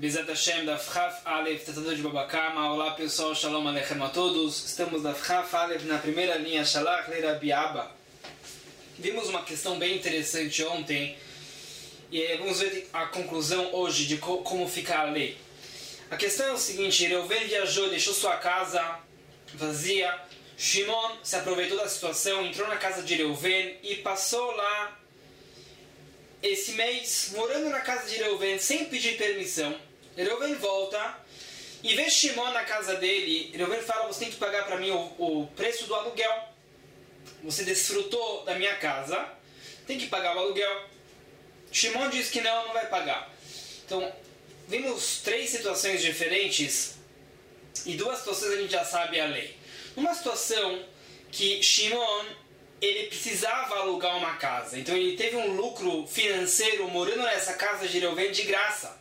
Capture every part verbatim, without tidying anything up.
Bezat Hashem, da Chaf Aleph, tratado de Babakama. Olá pessoal, Shalom Aleichem a todos. Estamos da Chaf Aleph na primeira linha, Shalach le Rabi Abba. Vimos uma questão bem interessante ontem e vamos ver a conclusão hoje de co como fica a lei. A questão é o seguinte: Reuven viajou, deixou sua casa vazia. Shimon se aproveitou da situação, entrou na casa de Reuven e passou lá esse mês morando na casa de Reuven sem pedir permissão. Reuven volta e vê Shimon na casa dele. Reuven fala: você tem que pagar para mim o, o preço do aluguel. Você desfrutou da minha casa, tem que pagar o aluguel. Shimon diz que não, não vai pagar. Então, vimos três situações diferentes e duas situações a gente já sabe a lei. Numa situação que Shimon ele precisava alugar uma casa, então ele teve um lucro financeiro morando nessa casa de Reuven de graça.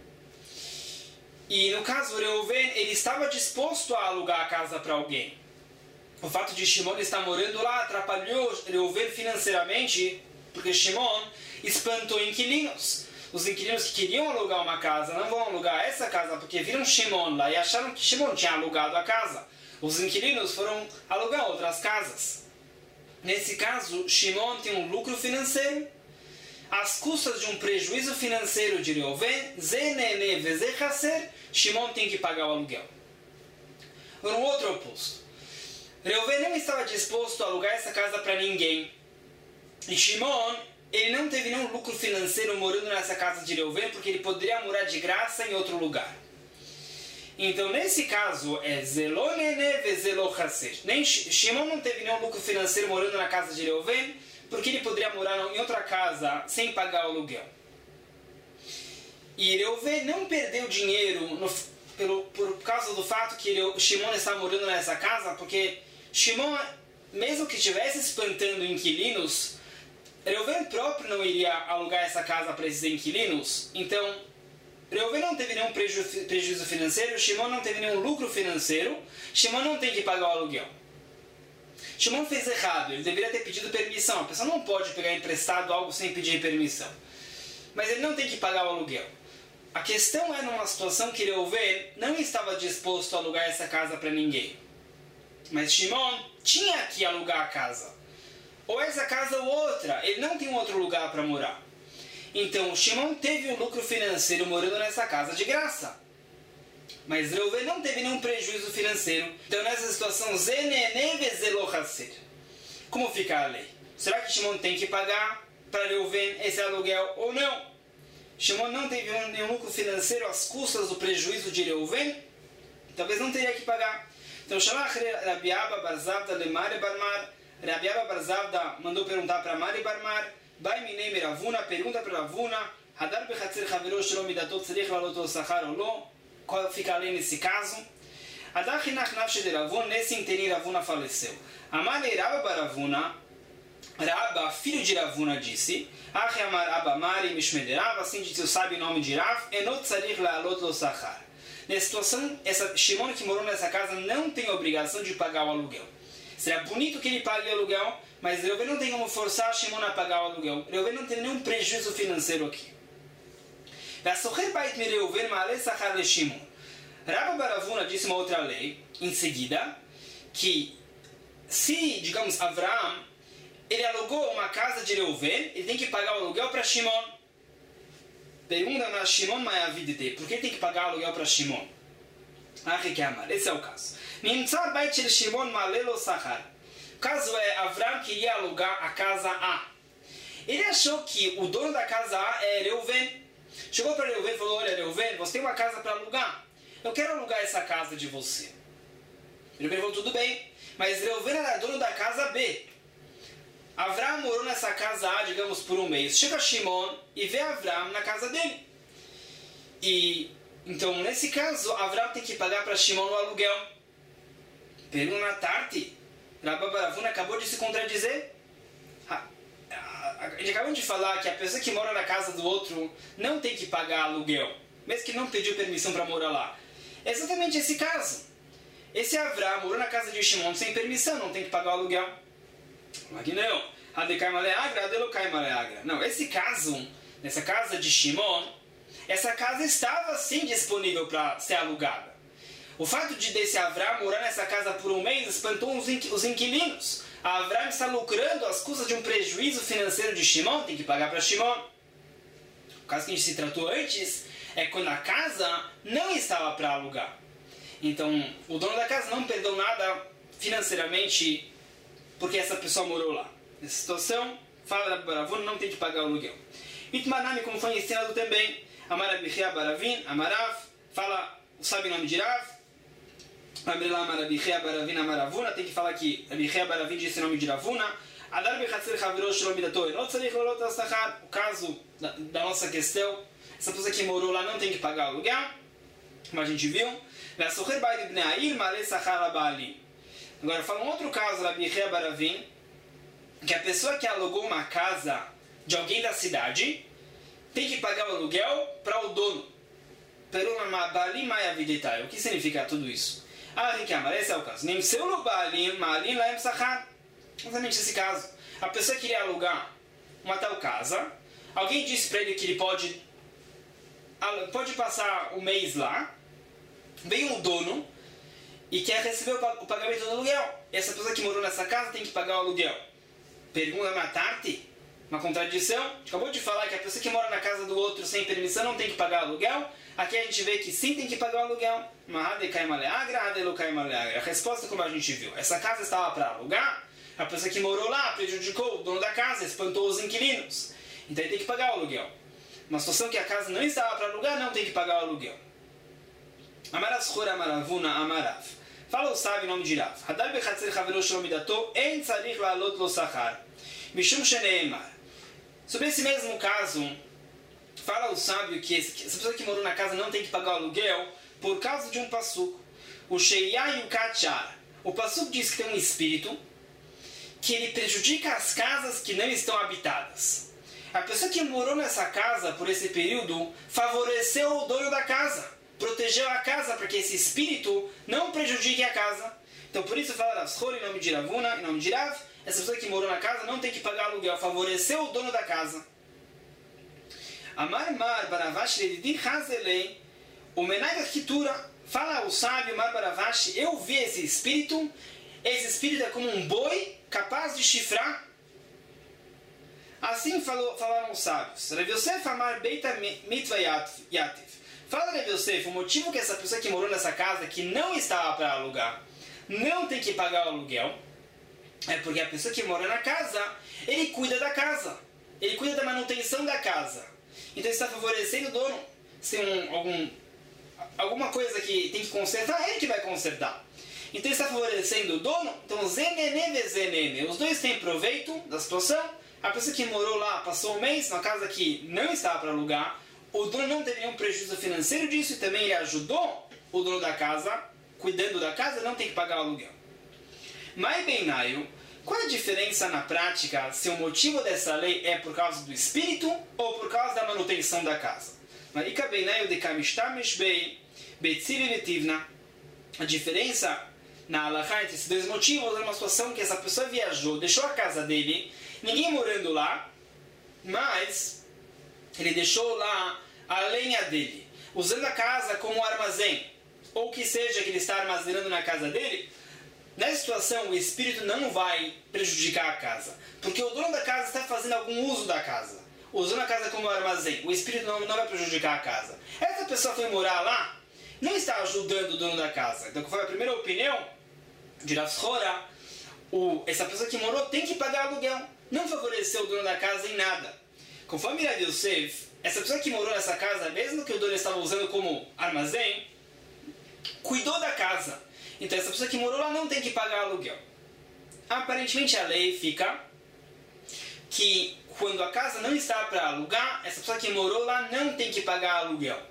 E no caso Reuven, ele estava disposto a alugar a casa para alguém. O fato de Shimon estar morando lá atrapalhou Reuven financeiramente, porque Shimon espantou inquilinos. Os inquilinos que queriam alugar uma casa não vão alugar essa casa porque viram Shimon lá e acharam que Shimon tinha alugado a casa. Os inquilinos foram alugar outras casas. Nesse caso, Shimon tem um lucro financeiro às custas de um prejuízo financeiro de Reuven. Zenene vezechaser, Shimon tem que pagar o aluguel. No outro oposto, Reuven não estava disposto a alugar essa casa para ninguém. E Shimon, ele não teve nenhum lucro financeiro morando nessa casa de Reuven porque ele poderia morar de graça em outro lugar. Então, nesse caso, é zelonene vezelochaser. Nem Shimon não teve nenhum lucro financeiro morando na casa de Reuven, porque ele poderia morar em outra casa sem pagar o aluguel. E Reuven não perdeu dinheiro no, pelo, por causa do fato que ele, Shimon está morando nessa casa, porque Shimon, mesmo que estivesse espantando inquilinos, Reuven próprio não iria alugar essa casa para esses inquilinos. Então, Reuven não teve nenhum preju- prejuízo financeiro, Shimon não teve nenhum lucro financeiro, Shimon não tem que pagar o aluguel. Shimon fez errado, ele deveria ter pedido permissão. A pessoa não pode pegar emprestado algo sem pedir permissão. Mas ele não tem que pagar o aluguel. A questão é numa situação que Reuven não estava disposto a alugar essa casa para ninguém. Mas Shimon tinha que alugar a casa. Ou essa casa ou outra, ele não tem um outro lugar para morar. Então, Shimon teve um lucro financeiro morando nessa casa de graça. Mas Reuven não teve nenhum prejuízo financeiro. Então, nessa situação, zenene vezelochaser. Como fica a lei? Será que Shimon tem que pagar para Reuven esse aluguel ou não? Shimon não teve nenhum lucro financeiro às custas do prejuízo de Reuven? Talvez não teria que pagar. Então, Shalach Rabi Abba bar Zavda le Mari bar Mar. Rabi Abba bar Zavda mandou perguntar para Mari bar Mar. Vai minei Ravuna, pergunta para Ravuna, Hadar bechatzer chavero shelo midatot tzarich laloto sachar ou lo? Qual fica a lei nesse caso? Hadar chinach nafshe de Ravuna, nesse interim Ravuna faleceu. Amalei Rabba bar Ravuna, Rabba, filho de Ravuna, disse, Achi amar Abba Mari mishmede Rav, assim disse o sábio em nome de Rav, enot tzarich laloto sachar. Nessa situação, essa Shimon que morou nessa casa não tem obrigação de pagar o aluguel. Seria bonito que ele pague o aluguel, mas Reuven não tem como forçar Shimon a pagar o aluguel. Reuven não tem nenhum prejuízo financeiro aqui. Rabba bar Ravuna disse uma outra lei, em seguida, que se, digamos, Avraham, ele alugou uma casa de Reuven, ele tem que pagar o aluguel para Shimon. Pergunta na Shimon Mayavidite, por que tem que pagar o aluguel para Shimon? Esse é o caso. O caso é, Avraham queria alugar a casa A. Ele achou que o dono da casa A é Reuven. Chegou para Reuven e falou: olha, Reuven, você tem uma casa para alugar? Eu quero alugar essa casa de você. Reuven falou: tudo bem. Mas Reuven era dono da casa B. Avraham morou nessa casa A, digamos, por um mês. Chega Shimon e vê Avraham na casa dele. E então, nesse caso, Avraham tem que pagar para Shimon o aluguel. Pergunta na Tarti. Rabba bar Ravuna acabou de se contradizer. A, a, a gente acabou de falar que a pessoa que mora na casa do outro não tem que pagar aluguel, mesmo que não pediu permissão para morar lá. É exatamente esse caso. Esse Avraham morou na casa de Shimon sem permissão, não tem que pagar o aluguel. Aqui não. Não, esse caso, nessa casa de Shimon, essa casa estava sim disponível para ser alugada. O fato de desse Avram morar nessa casa por um mês espantou os inquilinos. Avram está lucrando às custas de um prejuízo financeiro de Shimon, tem que pagar para Shimon. O caso que a gente se tratou antes é quando a casa não estava para alugar. Então, o dono da casa não perdeu nada financeiramente porque essa pessoa morou lá. Nessa situação, fala da Baravuna, não tem que pagar o aluguel. Itmanami, como foi ensinado também, Amar Abichia Baravin, Amarav, fala, sabe o nome de Rav? Amrila Amar Abichia Baravin, Amaravuna, tem que falar que Abichia Baravin disse o nome de Ravuna. Adar Bechatzer Chavirosh Shalom Midato, Enot Tzarich Lolot Asachar. O caso da, da nossa questão, essa pessoa que morou lá não tem que pagar o aluguel, como a gente viu. Ve'asocher Ba'id Ibn Ha'ir Ma'aleh Sachar La'Ba'alim. Agora, fala um outro caso da Abichia Baravin, que a pessoa que alugou uma casa de alguém da cidade tem que pagar o aluguel para o dono. O que significa tudo isso? Ah, Ricamar, esse é o caso. Nem seu Lubalim, Malim, Laem Sachar. Exatamente esse caso. A pessoa queria alugar uma tal casa, alguém disse para ele que ele pode, pode passar um mês lá, veio um dono e quer receber o pagamento do aluguel. E essa pessoa que morou nessa casa tem que pagar o aluguel. Pergunta Matarte, uma contradição. A gente acabou de falar que a pessoa que mora na casa do outro sem permissão não tem que pagar aluguel. Aqui a gente vê que sim tem que pagar o aluguel. A resposta, como a gente viu, essa casa estava para alugar, a pessoa que morou lá prejudicou o dono da casa, espantou os inquilinos. Então ele tem que pagar o aluguel. Uma situação que a casa não estava para alugar, não tem que pagar o aluguel. Amarav Amaravuna Amarav. Fala o sábio em nome de Rav. Hadar bechatzer chaverosh shalom midato, en tzarich la'alot lo sachar. Mishum sheneemar. Sobre esse mesmo caso, fala o sábio que essa pessoa que morou na casa não tem que pagar o aluguel por causa de um passuco. O Sheiyah e o Kachar. O passuco diz que tem um espírito que ele prejudica as casas que não estão habitadas. A pessoa que morou nessa casa por esse período favoreceu o dono da casa. Protegeu a casa para que esse espírito não prejudique a casa. Então por isso fala Rav em nome de Ravuna, em nome de Rav, essa pessoa que morou na casa não tem que pagar aluguel, favoreceu o dono da casa. Amar Mar Baravash Ledidi Hazelei, o Menai da Kitura, fala o sábio Mar Baravash, eu vi esse espírito, esse espírito é como um boi capaz de chifrar. Assim falou, falaram os sábios. Rav Yosef Amar Beita Mitzvah Yativ. Fala, Rav Yosef, o motivo que essa pessoa que morou nessa casa, que não estava para alugar, não tem que pagar o aluguel, é porque a pessoa que mora na casa, ele cuida da casa. Ele cuida da manutenção da casa. Então ele está favorecendo o dono. Se tem um, algum, alguma coisa que tem que consertar, é ele que vai consertar. Então ele está favorecendo o dono. Então, zenene ve zenene. Os dois têm proveito da situação. A pessoa que morou lá, passou um mês na casa que não estava para alugar, o dono não teve nenhum prejuízo financeiro disso e também ele ajudou o dono da casa, cuidando da casa, não tem que pagar o aluguel. Mas bem, Naio, qual a diferença na prática se o motivo dessa lei é por causa do espírito ou por causa da manutenção da casa? Marika bem, Naio, de kamishtamesh bem, betziri letivna. A diferença na halakha entre esses dois motivos é uma situação que essa pessoa viajou, deixou a casa dele, ninguém morando lá, mas ele deixou lá a lenha dele, usando a casa como armazém, ou que seja que ele está armazenando na casa dele. Nessa situação, o espírito não vai prejudicar a casa, porque o dono da casa está fazendo algum uso da casa, usando a casa como armazém. O espírito não, não vai prejudicar a casa. Essa pessoa foi morar lá, não está ajudando o dono da casa. Então, qual foi a primeira opinião de Rav Shora? Essa pessoa que morou tem que pagar aluguel, não favoreceu o dono da casa em nada. Conforme Rav Yosef, essa pessoa que morou nessa casa, mesmo que o dono estava usando como armazém, cuidou da casa. Então essa pessoa que morou lá não tem que pagar aluguel. Aparentemente a lei fica que quando a casa não está para alugar, essa pessoa que morou lá não tem que pagar aluguel.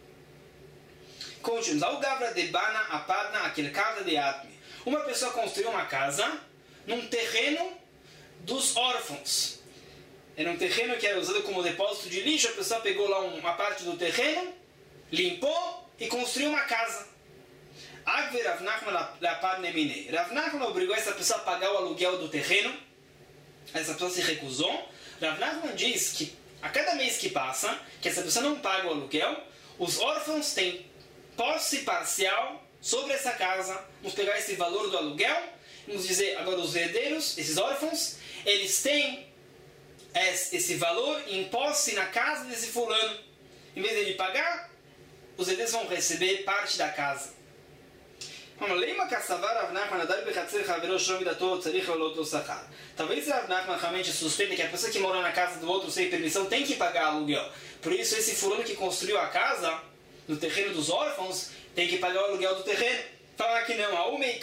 Continuamos. Ao Gavra de Bana, Apadna, aquele casa de Atme. Uma pessoa construiu uma casa num terreno dos órfãos. Era um terreno que era usado como depósito de lixo. A pessoa pegou lá uma parte do terreno, limpou e construiu uma casa. Rav Nachman obrigou essa pessoa a pagar o aluguel do terreno. Essa pessoa se recusou. Rav Nachman diz que A cada mês que passa, que essa pessoa não paga o aluguel, os órfãos têm posse parcial sobre essa casa. Vamos pegar esse valor do aluguel, vamos dizer agora os herdeiros, esses órfãos, eles têm esse valor em posse na casa desse fulano. Em vez de ele pagar, os herdeiros vão receber parte da casa. Talvez Rav Nachman realmente suspeita que a pessoa que mora na casa do outro sem permissão tem que pagar aluguel. Por isso esse fulano que construiu a casa no terreno dos órfãos tem que pagar o aluguel do terreno. Fala que não.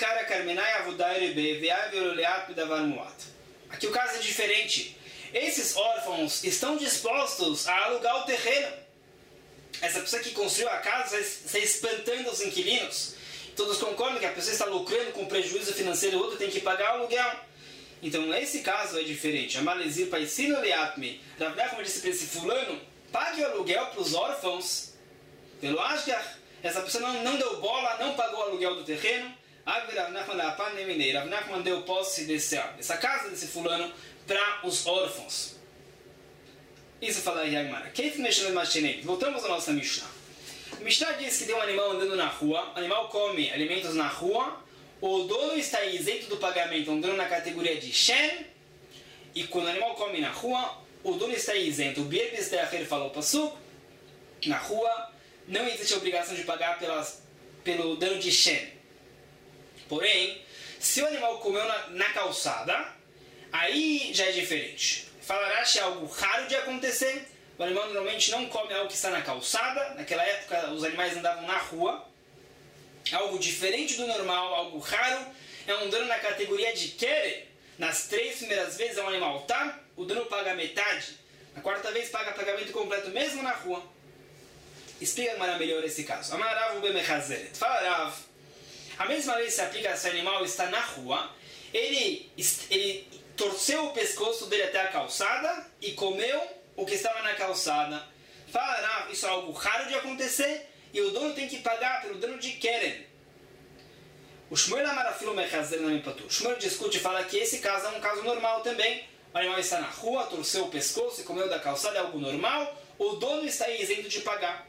Aqui o caso é diferente. Esses órfãos estão dispostos a alugar o terreno. Essa pessoa que construiu a casa está espantando os inquilinos. Todos concordam que a pessoa está lucrando com prejuízo financeiro, o outro tem que pagar o aluguel. Então, nesse caso é diferente. Amalezir paisino leatme. Rav Nachman disse para esse fulano, pague o aluguel para os órfãos. Pelo Ashgar, essa pessoa não, não deu bola, não pagou o aluguel do terreno. Rav Nachman deu posse dessa, dessa casa, desse fulano, para os órfãos. Isso fala Yagmara. Voltamos à nossa Mishnah. A Mishnah diz que tem um animal andando na rua, o animal come alimentos na rua, o dono está isento do pagamento, andando na categoria de Shen, e quando o animal come na rua, o dono está isento. O Birbis Teacher falou Pasuk, na rua não existe a obrigação de pagar pelas, pelo dano de Shen. Porém, se o animal comeu na, na calçada, aí já é diferente. Falarás é algo raro de acontecer. O animal normalmente não come algo que está na calçada. Naquela época os animais andavam na rua. Algo diferente do normal, algo raro. É um dano na categoria de Kere. Nas três primeiras vezes é um animal tá, o dano paga metade. Na quarta vez paga pagamento completo mesmo na rua. Explica melhor esse caso. Amarav bemechazeret. Fala a mesma lei se aplica se o animal está na rua. Ele, ele torceu o pescoço dele até a calçada e comeu o que estava na calçada. Fala, isso é algo raro de acontecer e o dono tem que pagar pelo dano de Keren. O Shmuel Amarafilo Mechazer não empatou. O Shmuel discute e fala que esse caso é um caso normal também. O animal está na rua, torceu o pescoço e comeu da calçada, é algo normal. O dono está isento de pagar.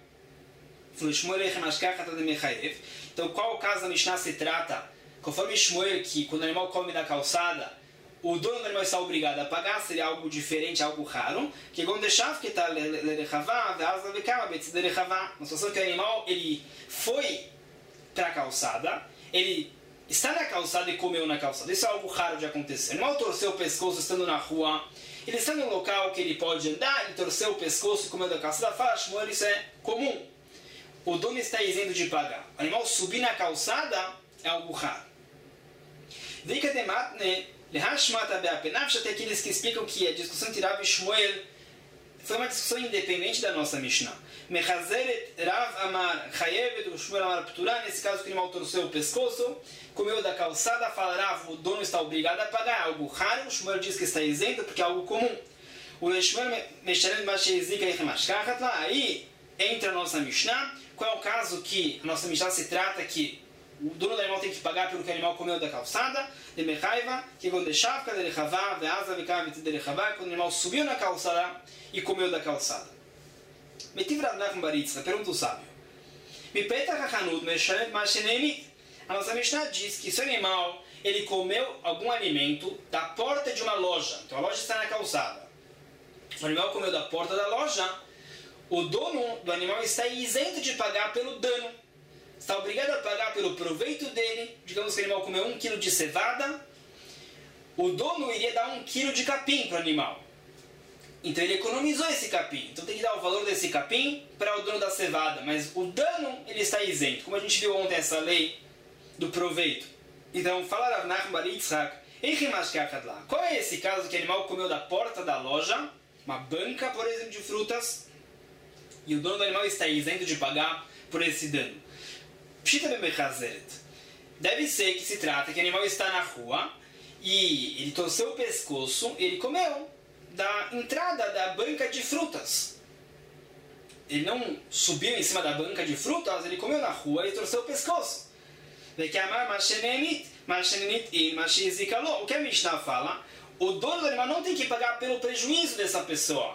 Então, qual caso da Mishnah se trata? Conforme Shmuel, que quando o animal come da calçada, o dono do animal está obrigado a pagar, seria algo diferente, algo raro. Que é uma situação que o animal ele foi para a calçada, ele está na calçada e comeu na calçada. Isso é algo raro de acontecer. O animal torceu o pescoço estando na rua, ele está no local que ele pode andar, ele torceu o pescoço e comeu da calçada. Fala, Shmuel, isso é comum. O dono está isento de pagar. O animal subir na calçada é algo raro. Até aqueles que explicam que a discussão entre Rav e Shmuel foi uma discussão independente da nossa Mishnah. Rav Amar Chayevet, o Shmuel Amar Pturah. Nesse caso, o animal torceu o pescoço, comeu da calçada. Fala Rav, o dono está obrigado a pagar. É algo raro. O Shmuel diz que está isento porque é algo comum. O Shmuel Mesharet Mashezika Yechemashkachat. Aí entra a nossa Mishnah. Qual é o caso que a nossa Mishnah se trata que o dono do animal tem que pagar pelo que o animal comeu da calçada? De Mechaiva, que quando deixava de Rechavá, Veaza Vikav de Rechavá, quando o animal subiu na calçada e comeu da calçada. Metiv Rav Nachman bar Yitzchak, pergunta o sábio. Mipetach hachanud mesharet mashenemi. A nossa Mishnah diz que se o animal ele comeu algum alimento da porta de uma loja, então a loja está na calçada, o animal comeu da porta da loja, o dono do animal está isento de pagar pelo dano. Está obrigado a pagar pelo proveito dele. Digamos que o animal comeu um quilo de cevada, o dono iria dar um quilo de capim para o animal. Então ele economizou esse capim. Então tem que dar o valor desse capim para o dono da cevada. Mas o dano ele está isento. Como a gente viu ontem essa lei do proveito. Então fala Rav Nachman bar Yitzchak. Qual é esse caso que o animal comeu da porta da loja, uma banca, por exemplo, de frutas, e o dono do animal está isento de pagar por esse dano? Deve ser que se trata que o animal está na rua e ele torceu o pescoço, ele comeu da entrada da banca de frutas. Ele não subiu em cima da banca de frutas, ele comeu na rua e torceu o pescoço. O que a Mishnah fala? O dono do animal não tem que pagar pelo prejuízo dessa pessoa.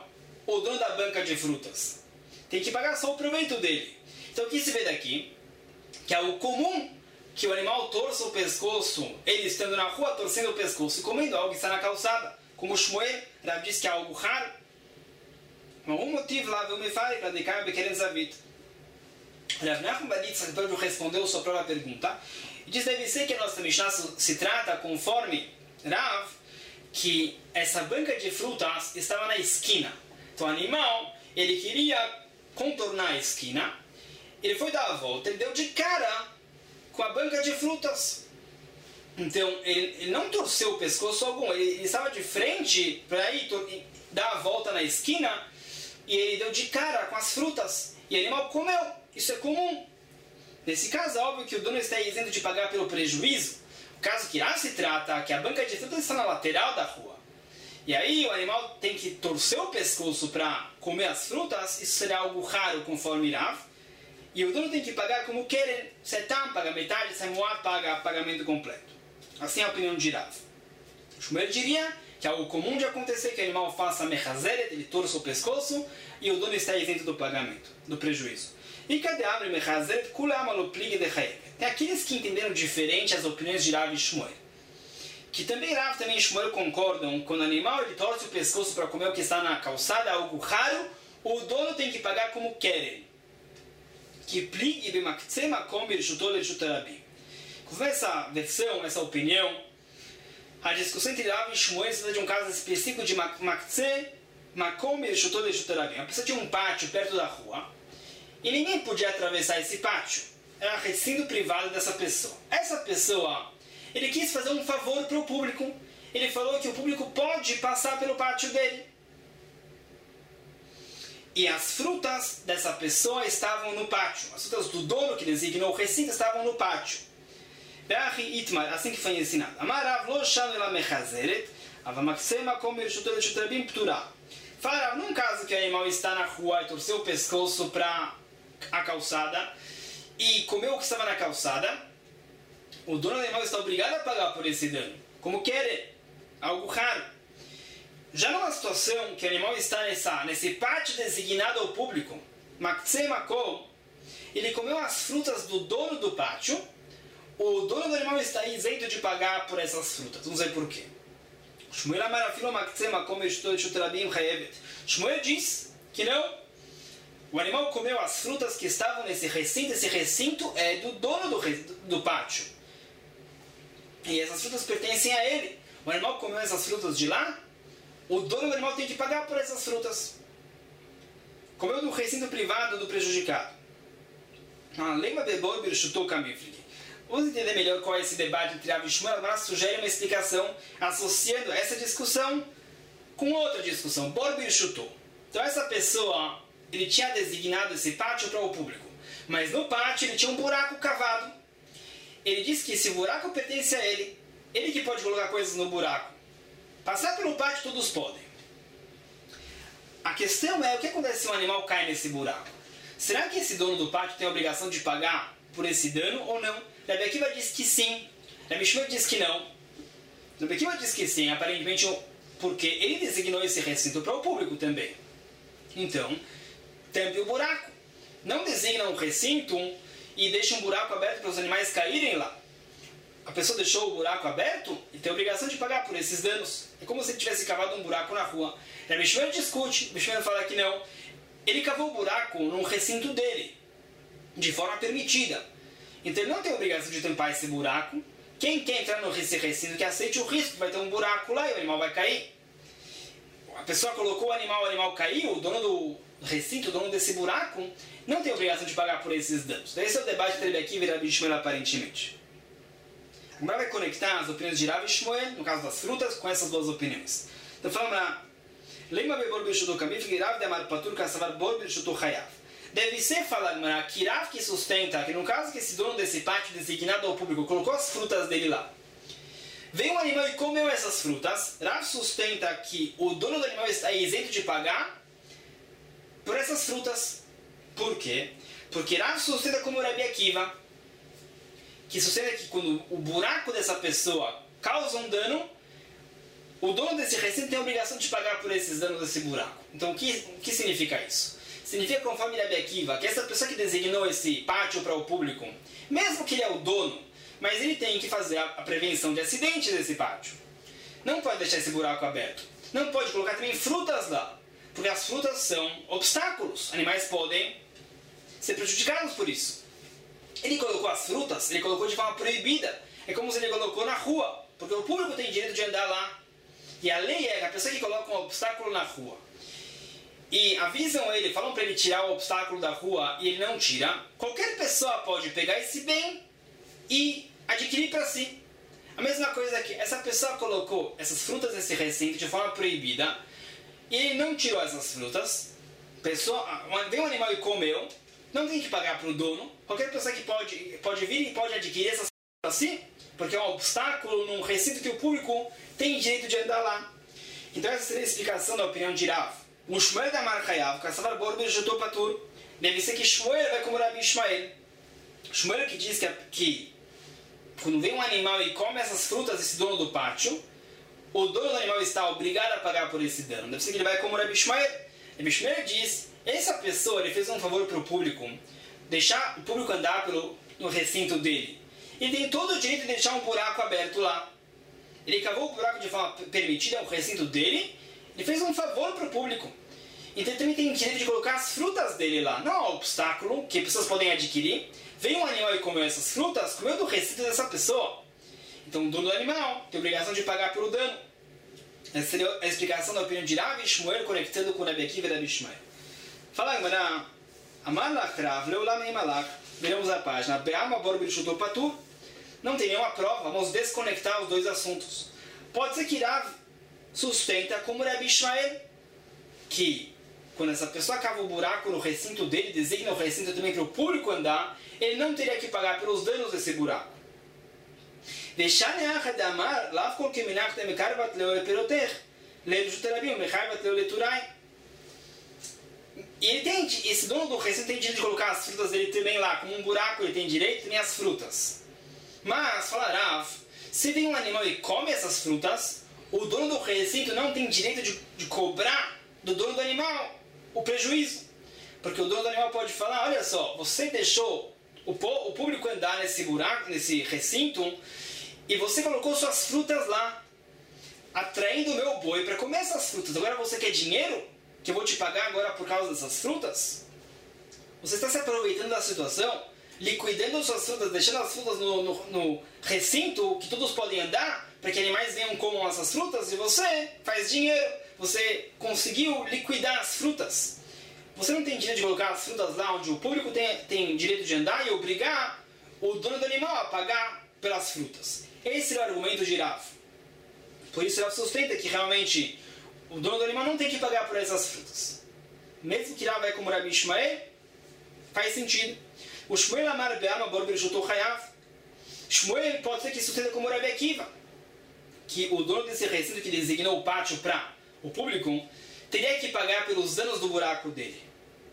o dono da banca de frutas? Tem que pagar só o proveito dele. Então o que se vê daqui? Que é o comum que o animal torça o pescoço, ele estando na rua torcendo o pescoço e comendo algo que está na calçada. Como Shmuel, Rav diz que é algo raro. Algum motivo lá, me fale para dedicar a querendo saber. Rav Nachman Baditz respondeu sua própria pergunta e diz: deve ser que a nossa Mishnah se trata conforme Rav, que essa banca de frutas estava na esquina. Então o animal, ele queria contornar a esquina, ele foi dar a volta, ele deu de cara com a banca de frutas. Então ele, ele não torceu o pescoço algum, ele, ele estava de frente para ir dar a volta na esquina e ele deu de cara com as frutas e o animal comeu. Isso é comum. Nesse caso, é óbvio que o dono está isento de pagar pelo prejuízo. O caso que lá se trata que a banca de frutas está na lateral da rua. E aí o animal tem que torcer o pescoço para comer as frutas, isso será algo raro conforme Rav. E o dono tem que pagar como querem, Setam paga metade, Samuá paga pagamento completo. Assim é a opinião de Rav. Shmuel diria que é algo comum de acontecer que o animal faça mechazeret, ele torça o pescoço e o dono está isento do pagamento, do prejuízo. E cadê abre mechazeret, kulam aloplig de chayev. Tem aqueles que entenderam diferente as opiniões de Rav e Shmuel. Que também Rav também e Shmuel concordam, quando o animal ele torce o pescoço para comer o que está na calçada, algo raro, o dono tem que pagar como querem. Que plig b'maktzeh makom b'rishutol l'rishut rabim. Com essa versão, essa opinião, a discussão entre Rav e Shmuel se trata de um caso específico de maktzeh makom b'rishutol l'rishut rabim. A pessoa tinha um pátio perto da rua e ninguém podia atravessar esse pátio. Era recinto privado dessa pessoa. Essa pessoa, ele quis fazer um favor para o público. Ele falou que o público pode passar pelo pátio dele. E as frutas dessa pessoa estavam no pátio. As frutas do dono que designou o recinto estavam no pátio. Assim que foi ensinado. Fala, num caso que o animal está na rua e torceu o pescoço para a calçada e comeu o que estava na calçada, o dono do animal está obrigado a pagar por esse dano. Como quer, algo raro. Já numa situação que o animal está nessa, nesse pátio designado ao público, Maktzeh Makom, ele comeu as frutas do dono do pátio, o dono do animal está isento de pagar por essas frutas. Vamos ver por quê. Shmuel diz que não. O animal comeu as frutas que estavam nesse recinto. Esse recinto é do dono do, do pátio. E essas frutas pertencem a ele. O animal comeu essas frutas de lá. O dono do animal tem que pagar por essas frutas. Comeu do recinto privado do prejudicado. Vamos entender melhor qual é esse debate entre Rav e Shmuel. Mas sugere uma explicação associando essa discussão com outra discussão. Bor birshuto. Então essa pessoa, ele tinha designado esse pátio para o público. Mas no pátio ele tinha um buraco cavado. Ele disse que esse buraco pertence a ele. Ele que pode colocar coisas no buraco. Passar pelo pátio todos podem. A questão é, o que acontece se um animal cai nesse buraco? Será que esse dono do pátio tem a obrigação de pagar por esse dano ou não? Rabi Akiva diz que sim. Rabi Shmuel diz que não. Rabi Akiva diz que sim, aparentemente porque ele designou esse recinto para o público também. Então, tampe o buraco. Não designa um recinto e deixa um buraco aberto para os animais caírem lá. A pessoa deixou o buraco aberto e tem a obrigação de pagar por esses danos. É como se ele tivesse cavado um buraco na rua. Rabi Shmuel discute, Rabi Shmuel fala que não. Ele cavou o buraco num recinto dele, de forma permitida. Então ele não tem a obrigação de tampar esse buraco. Quem quer entrar nesse recinto que aceite o risco, vai ter um buraco lá e o animal vai cair. A pessoa colocou o animal, o animal caiu, o dono do recinto, o dono desse buraco, não tem a obrigação de pagar por esses danos. Então esse é o debate entre Rabi Akiva e Rabi Shmuel aparentemente. Agora vai conectar as opiniões de Rav e Shmuel, no caso das frutas, com essas duas opiniões. Então falamos lá, Lema bebor birshuto kamif, Rav de amar patur kasavar bor birshuto chayav. Deve ser falar que Rav que sustenta, que no caso que esse dono desse pátio designado ao público colocou as frutas dele lá, veio um animal e comeu essas frutas, Rav sustenta que o dono do animal está isento de pagar por essas frutas. Por quê? Porque Rav sustenta como Rabi Akiva, que sustenta que quando o buraco dessa pessoa causa um dano, o dono desse recinto tem a obrigação de pagar por esses danos desse buraco. Então, o que, o que significa isso? Significa, conforme Rabi Akiva, que essa pessoa que designou esse pátio para o público, mesmo que ele é o dono, mas ele tem que fazer a, a prevenção de acidentes desse pátio. Não pode deixar esse buraco aberto. Não pode colocar também frutas lá, porque as frutas são obstáculos. Animais podem ser prejudicados por isso. Ele colocou as frutas, ele colocou de forma proibida. É como se ele colocou na rua, porque o público tem direito de andar lá. E a lei é que a pessoa que coloca um obstáculo na rua e avisam ele, falam para ele tirar o obstáculo da rua e ele não tira, qualquer pessoa pode pegar esse bem e adquirir para si. A mesma coisa que essa pessoa colocou essas frutas nesse recinto de forma proibida e ele não tirou essas frutas, pessoa, vem um animal e comeu, não tem que pagar para o dono, qualquer pessoa que pode, pode vir e pode adquirir essas frutas para si, porque é um obstáculo num recinto que o público tem direito de andar lá. Então essa seria a explicação da opinião de Rav. O Shmuel da Mar Hayav, Kassavar Borbe Jutou Patur, deve ser que Shmuel vai como Rabi Ishmael. Shmuel que diz que, que quando vem um animal e come essas frutas, esse dono do pátio, o dono do animal está obrigado a pagar por esse dano. Deve ser que ele vai como Rabi Ishmael. Rabi Ishmael diz, essa pessoa ele fez um favor para o público, deixar o público andar pelo, no recinto dele. Ele tem todo o direito de deixar um buraco aberto lá. Ele cavou o buraco de forma permitida, é o recinto dele, ele fez um favor para o público. Então ele também tem direito de colocar as frutas dele lá. Não é um obstáculo que pessoas podem adquirir. Veio um animal e comeu essas frutas, comeu do recinto dessa pessoa. Então o dono do animal tem a obrigação de pagar pelo dano. Essa seria a explicação da opinião de Rav e Shmuel conectando com Rabi Akiva e Rabi Ishmael. Fala agora, Amalach Rav, Leulam Imalach. Viramos a página. Be'ama Borbe Shuto Patur. Não tem nenhuma prova, vamos desconectar os dois assuntos. Pode ser que Rav sustenta como Rabi Ishmael, que quando essa pessoa cava o buraco no recinto dele, designa o recinto também para o público andar, ele não teria que pagar pelos danos desse buraco. E ele tem, esse dono do recinto tem direito de colocar as frutas dele também lá, como um buraco ele tem direito, também as frutas. Mas, fala Rav, se vem um animal e come essas frutas, o dono do recinto não tem direito de, de cobrar do dono do animal o prejuízo. Porque o dono do animal pode falar, olha só, você deixou o, o público andar nesse buraco, nesse recinto, e você colocou suas frutas lá, atraindo o meu boi para comer essas frutas. Agora você quer dinheiro que eu vou te pagar agora por causa dessas frutas? Você está se aproveitando da situação, liquidando suas frutas, deixando as frutas no, no, no recinto que todos podem andar, para que animais venham comam essas frutas, e você faz dinheiro. Você conseguiu liquidar as frutas. Você não tem direito de colocar as frutas lá onde o público tem, tem direito de andar e obrigar o dono do animal a pagar pelas frutas. Esse é o argumento de Rav. Por isso Rav sustenta que realmente o dono do animal não tem que pagar por essas frutas. Mesmo que Rav vai como Rabi Ishmael, faz sentido. O Shmuel Amar Be'ama Borbe Shutou Hayav. Shmuel pode ser que sustenta como Rabi Akiva, que o dono desse recinto que designou o pátio para o público teria que pagar pelos danos do buraco dele.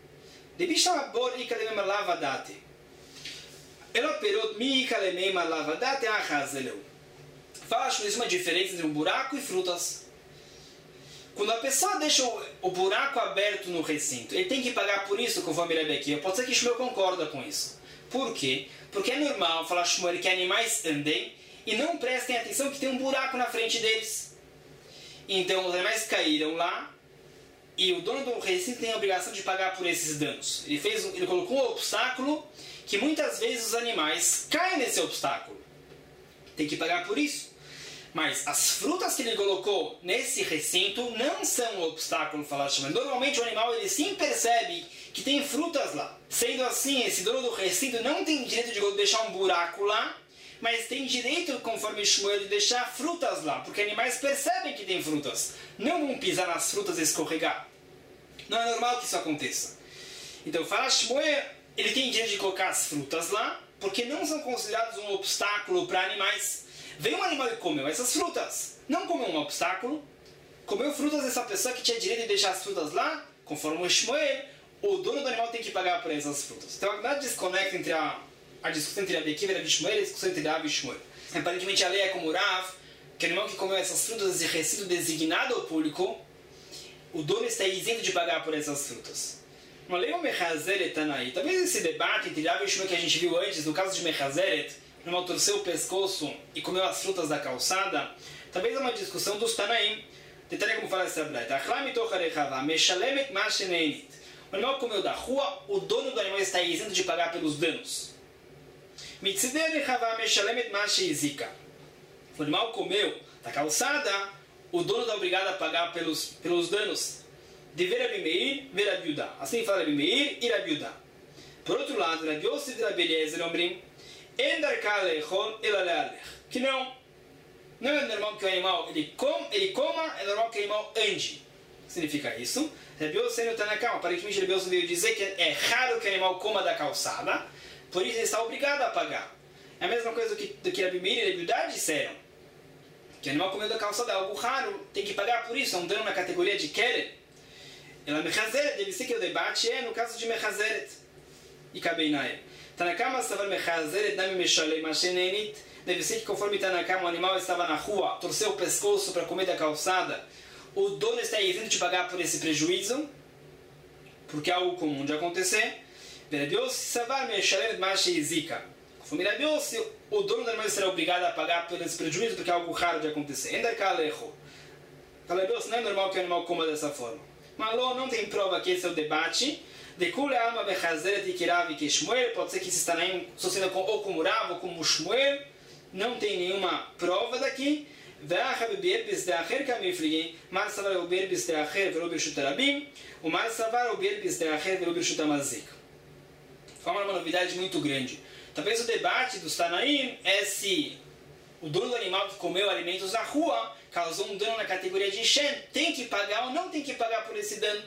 Fala isso uma diferença entre um buraco e frutas. Quando a pessoa deixa o, o buraco aberto no recinto, ele tem que pagar por isso, conforme Rabi Akiva. Pode ser que Shmuel concorda com isso. Por quê? Porque é normal, fala Shmuel, que animais andem e não prestem atenção que tem um buraco na frente deles. Então os animais caíram lá e o dono do recinto tem a obrigação de pagar por esses danos. Ele, fez, ele colocou um obstáculo que muitas vezes os animais caem nesse obstáculo. Tem que pagar por isso. Mas as frutas que ele colocou nesse recinto não são um obstáculo, fala Shmuel. Normalmente o animal ele sim percebe que tem frutas lá. Sendo assim, esse dono do recinto não tem direito de deixar um buraco lá, mas tem direito, conforme Shmuel, de deixar frutas lá, porque animais percebem que tem frutas. Não vão pisar nas frutas e escorregar. Não é normal que isso aconteça. Então, fala Shmuel, ele tem direito de colocar as frutas lá, porque não são considerados um obstáculo para animais. Veio um animal e comeu essas frutas. Não comeu um obstáculo, comeu frutas dessa pessoa que tinha direito de deixar as frutas lá, conforme o Shmuel, o dono do animal tem que pagar por essas frutas. Então, a verdade desconecta entre a a discussão entre Rabi Akiva e Rabi Ishmael, a discussão entre Rav e Shmuel. Aparentemente a lei é como Rav, que o animal que comeu essas frutas de recinto designado ao público, o dono está isento de pagar por essas frutas. Talvez esse debate entre Rav e Shmuel que a gente viu antes, no caso de Mechazeret, numa torceu o pescoço e comeu as frutas da calçada, talvez é uma discussão dos Tanaim. Detalhe como fala essa braita. O animal comeu da rua, o dono do animal está isento de pagar pelos danos. O animal comeu da calçada, o dono está obrigado a pagar pelos, pelos danos. Dever Rabi Meir, ver Rabi Yudá. Assim fala Rabi Meir e Rabi Yudá. Por outro lado, Rabi Yosef e Rabi Eliezer omrim, que não, não é normal que o animal ele, com, ele coma, é normal que o animal ande. O que significa isso? Rabi Yosef não está na cama. Aparentemente, Rabi Yosef veio dizer que é raro que o animal coma da calçada, por isso ele está obrigado a pagar. É a mesma coisa do que, do que Rabi Meir e Rabi Yudá disseram. Que o animal comeu da calçada é algo raro, tem que pagar por isso, é um dano na categoria de Keren. Ela Mechazeret, deve ser que o debate é no caso de Mechazeret. E Kabeinai. Tanakama estava Mechazeret, Nami Meshalei Mashenenit. Deve ser que conforme Tanakama, o animal estava na rua, torceu o pescoço para comer da calçada, o dono está isento de pagar por esse prejuízo, porque é algo comum de acontecer. Conforme Rabiose, o dono do animal será obrigado a pagar por esse prejuízo, porque é algo raro de acontecer. Rabiose, não é normal que o animal coma dessa forma. Mas não tem prova que esse é o debate. De Kule Alma Bechazeret e Kirav e Shmuel, pode ser que se está associando com ou como Rav ou como Shmuel, não tem nenhuma prova daqui. Ve'acha be'berbis de'acher kamifligin, mar savar o berbis de'acher ve'lo b'shut arabim, o mar savar o berbis de'acher ve'lo b'shut amazik. Fala uma novidade muito grande. Talvez o debate dos Tanaim é se o dono do animal que comeu alimentos na rua causou um dano na categoria de Shem, tem que pagar ou não tem que pagar por esse dano.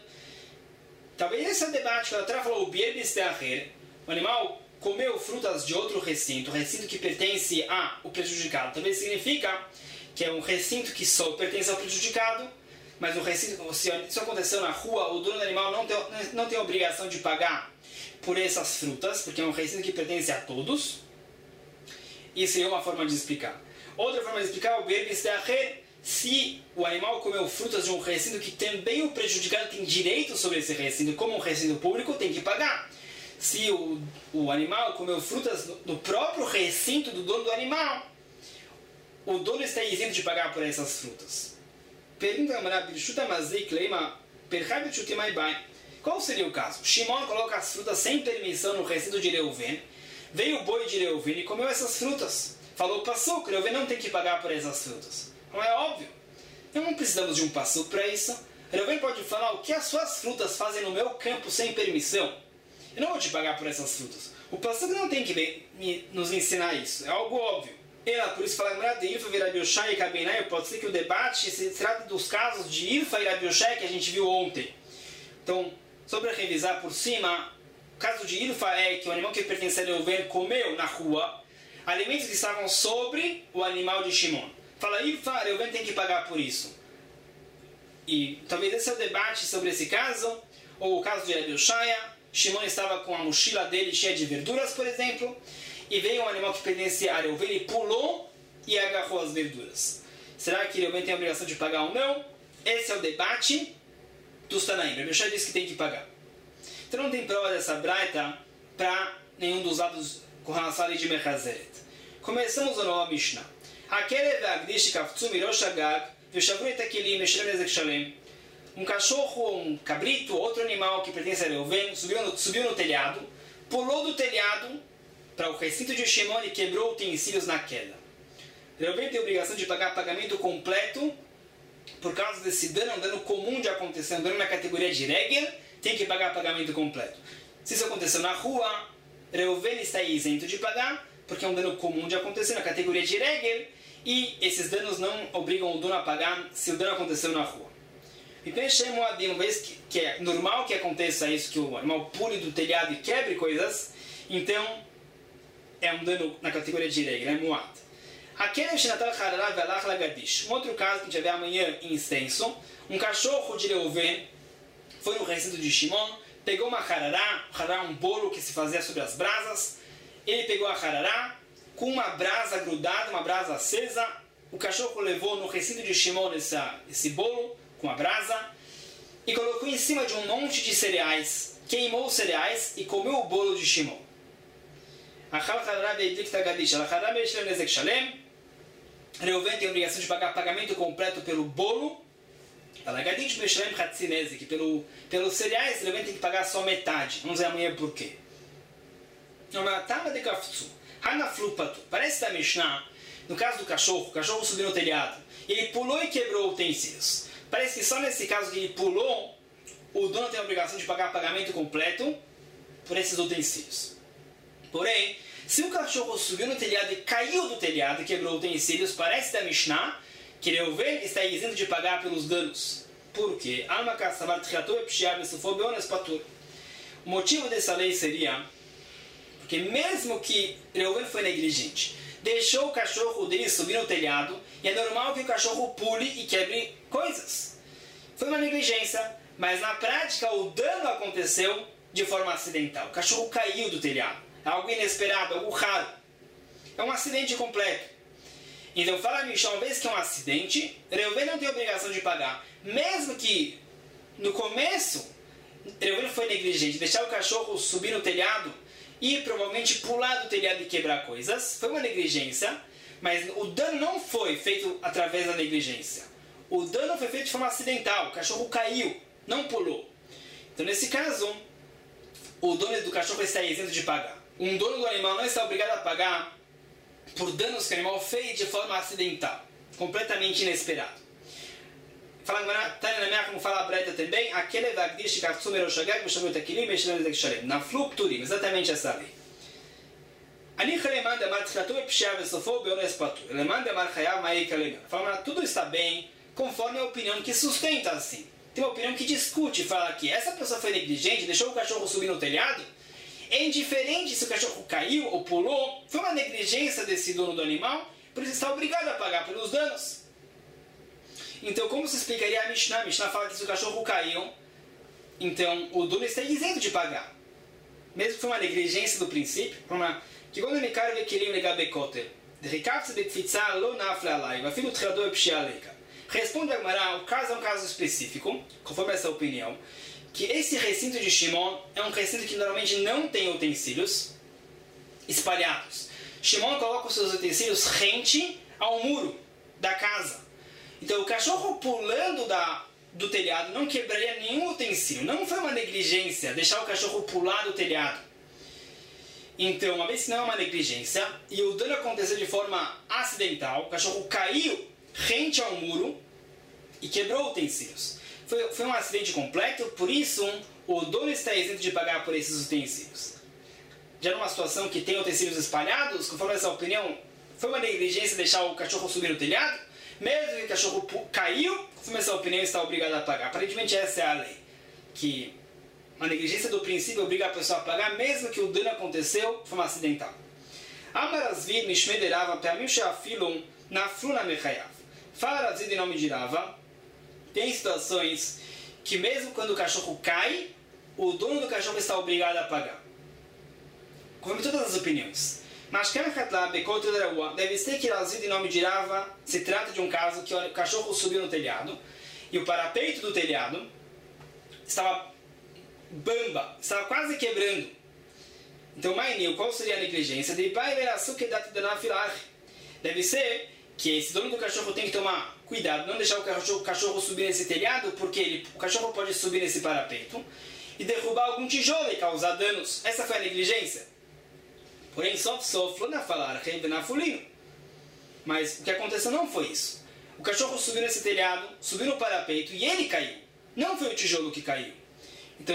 Talvez esse é o debate que a Torá falou, o Bierbis Teacher, o animal comeu frutas de outro recinto, recinto que pertence ao prejudicado. Talvez significa que é um recinto que só pertence ao prejudicado, mas o recinto, se isso aconteceu na rua, o dono do animal não tem, não tem a obrigação de pagar por essas frutas, porque é um recinto que pertence a todos. Isso é uma forma de explicar. Outra forma de explicar é o Bierbis Teacher, se o animal comeu frutas de um recinto que também o prejudicado tem direito sobre esse recinto, como um recinto público, tem que pagar. Se o, o animal comeu frutas do, do próprio recinto do dono do animal, o dono está isento de pagar por essas frutas. Pergunta a Birshuta Mazik Leima Perhabi Chutimai Bai. Qual seria o caso? Shimon coloca as frutas sem permissão no recinto de Reuven, veio o boi de Reuven e comeu essas frutas. Falou, passou, que Reuven não tem que pagar por essas frutas. Não é óbvio. Não precisamos de um passo para isso. Reuven pode falar o que as suas frutas fazem no meu campo sem permissão. Eu não vou te pagar por essas frutas. O pastor não tem que me, nos ensinar isso. É algo óbvio. Ela, por isso, fala de Ilfa, Virabiosha e Kabeinai. Pode ser que o debate se trata dos casos de Ilfa e Virabiosha que a gente viu ontem. Então, só para revisar por cima, o caso de Ilfa é que o animal que pertence a Reuven comeu na rua alimentos que estavam sobre o animal de Shimon. Fala, Ilfa, Reuven tem que pagar por isso. E talvez esse é o debate sobre esse caso, ou o caso de Rabi Oshaya. Shimon estava com a mochila dele cheia de verduras, por exemplo, e veio um animal que pertencia a Reuven e pulou e agarrou as verduras. Será que Reuven tem a obrigação de pagar ou não? Esse é o debate dos Tanaim. Rabi Oshaya disse que tem que pagar. Então não tem prova dessa braita para nenhum dos lados com relação à lei de Mechazeret. Começamos a nova Mishnah. Um cachorro, um cabrito, outro animal que pertence a Reuven, subiu no, subiu no telhado, pulou do telhado para o recinto de Shimon e quebrou utensílios na queda. Reuven tem a obrigação de pagar pagamento completo por causa desse dano, um dano comum de acontecer, um dano na categoria de Regel, tem que pagar pagamento completo. Se isso aconteceu na rua, Reuven está isento de pagar, porque é um dano comum de acontecer na categoria de Regel, e esses danos não obrigam o dono a pagar se o dano aconteceu na rua. E uma vez que, que é normal que aconteça isso, que o animal pule do telhado e quebre coisas, então é um dano na categoria de Regel, é muat. Um outro caso que a gente vai ver amanhã em extenso, um cachorro de Reuven foi no recinto de Shimon, pegou uma harará, harará é um bolo que se fazia sobre as brasas, ele pegou a harará, com uma brasa grudada, uma brasa acesa, o cachorro levou no recinto de Shimon esse, esse bolo com a brasa, e colocou em cima de um monte de cereais, queimou os cereais e comeu o bolo de Shimon. Reuven tem a obrigação de pagar pagamento completo pelo bolo. Pelo, pelos cereais, Reuven tem que pagar só metade. Vamos ver amanhã por quê. Parece da Mishnah, no caso do cachorro, o cachorro subiu no telhado e ele pulou e quebrou utensílios. Parece que só nesse caso que ele pulou, o dono tem a obrigação de pagar pagamento completo por esses utensílios. Porém, se o cachorro subiu no telhado e caiu do telhado e quebrou utensílios, parece da Mishnah que Reuven está isento de pagar pelos danos. Por quê? O motivo dessa lei seria porque mesmo que Reuven foi negligente, deixou o cachorro dele subir no telhado, e é normal que o cachorro pule e quebre coisas. Foi uma negligência, mas na prática o dano aconteceu de forma acidental. O cachorro caiu do telhado. É algo inesperado, algo raro. É um acidente completo. Então fala a Mishnah, uma vez que é um acidente, Reuven não tem obrigação de pagar. Mesmo que no começo Reuven foi negligente, deixar o cachorro subir no telhado e provavelmente pular do telhado e quebrar coisas, foi uma negligência, mas o dano não foi feito através da negligência. O dano foi feito de forma acidental, o cachorro caiu, não pulou. Então nesse caso, o dono do cachorro está isento de pagar. Um dono do animal não está obrigado a pagar por danos que o animal fez de forma acidental, completamente inesperado. Falando agora, como fala a Breta também, aquele vagdish katsum eroshagag meshavut akilim meshavut akshalem. Na flupturim, exatamente essa lei. Ali Khaleman de Amar Tchatu e Pshia Vesofo Beones Patu. Leman de Amar Chayav Mai Kaleman. Fala, tudo está bem, conforme a opinião que sustenta assim. Tem uma opinião que discute, fala que essa pessoa foi negligente, deixou o cachorro subir no telhado. É indiferente se o cachorro caiu ou pulou, foi uma negligência desse dono do animal, por isso está obrigado a pagar pelos danos. Então, como se explicaria a Mishnah? A Mishnah fala que se o cachorro caiu, então o dono está isento de pagar. Mesmo que foi uma negligência do princípio, uma, que quando me caro vequilim legabekoter, de rikavse betfitza lo nafle alai, vafilo tchador pshia aleika. Responde a Gemara, o caso é um caso específico, conforme essa opinião, que esse recinto de Shimon é um recinto que normalmente não tem utensílios espalhados. Shimon coloca os seus utensílios rente ao muro da casa. Então o cachorro pulando da, do telhado não quebraria nenhum utensílio. Não foi uma negligência deixar o cachorro pular do telhado. Então, uma vez que não é uma negligência, e o dano aconteceu de forma acidental, o cachorro caiu rente ao muro e quebrou utensílios. Foi, foi um acidente completo, por isso o dono está isento de pagar por esses utensílios. Já numa situação que tem utensílios espalhados, conforme essa opinião, foi uma negligência deixar o cachorro subir no telhado, mesmo que o cachorro caiu, conforme essa opinião está obrigado a pagar. Aparentemente essa é a lei, que a negligência do princípio obriga a pessoa a pagar, mesmo que o dano aconteceu de forma acidental. Amarazvid mishmederava pe'amim she'afilum naflu na mechayav. Fala Razid em nome de Rava, tem situações que mesmo quando o cachorro cai, o dono do cachorro está obrigado a pagar. Conforme todas as opiniões. Mas deve ser que Razid em nome de Rava se trata de um caso que o cachorro subiu no telhado e o parapeito do telhado estava bamba, estava quase quebrando. Então, Mainil, qual seria a negligência? Deve ser que esse dono do cachorro tem que tomar cuidado, não deixar o cachorro, o cachorro subir nesse telhado, porque ele, o cachorro pode subir nesse parapeito e derrubar algum tijolo e causar danos. Essa foi a negligência. Porém, sof sof, na falar, mas o que aconteceu não foi isso. O cachorro subiu nesse telhado, subiu no parapeito e ele caiu. Não foi o tijolo que caiu. Então,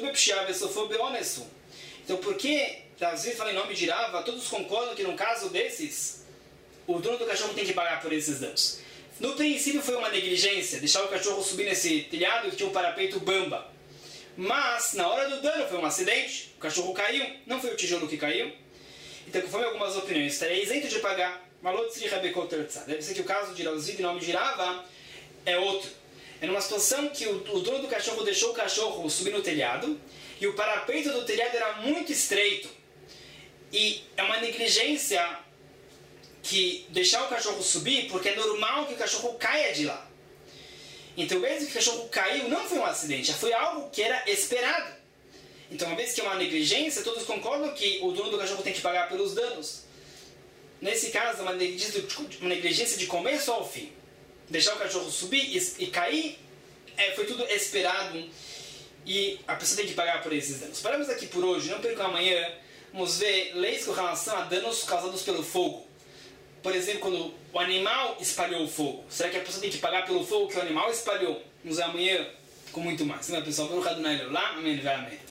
então por que Davi fala em nome de Rava? Todos concordam que no caso desses, o dono do cachorro tem que pagar por esses danos. No princípio foi uma negligência, deixar o cachorro subir nesse telhado que tinha um parapeito bamba. Mas, na hora do dano, foi um acidente, o cachorro caiu, não foi o tijolo que caiu. Então, conforme algumas opiniões, estaria isento de pagar. Deve ser que o caso de Davi em nome de Rava é outro. É numa situação que o, o dono do cachorro deixou o cachorro subir no telhado e o parapeito do telhado era muito estreito. E é uma negligência que deixar o cachorro subir porque é normal que o cachorro caia de lá. Então, mesmo que o cachorro caiu, não foi um acidente, já foi algo que era esperado. Então, uma vez que é uma negligência, todos concordam que o dono do cachorro tem que pagar pelos danos. Nesse caso, é uma negligência, uma negligência de começo ao fim. Deixar o cachorro subir e, e cair, é, foi tudo esperado e a pessoa tem que pagar por esses danos. Paramos aqui por hoje, não percam amanhã. Vamos ver leis com relação a danos causados pelo fogo. Por exemplo, quando o animal espalhou o fogo. Será que a pessoa tem que pagar pelo fogo que o animal espalhou? Vamos ver amanhã com muito mais. Não é, pessoal? Lá, amém, amém.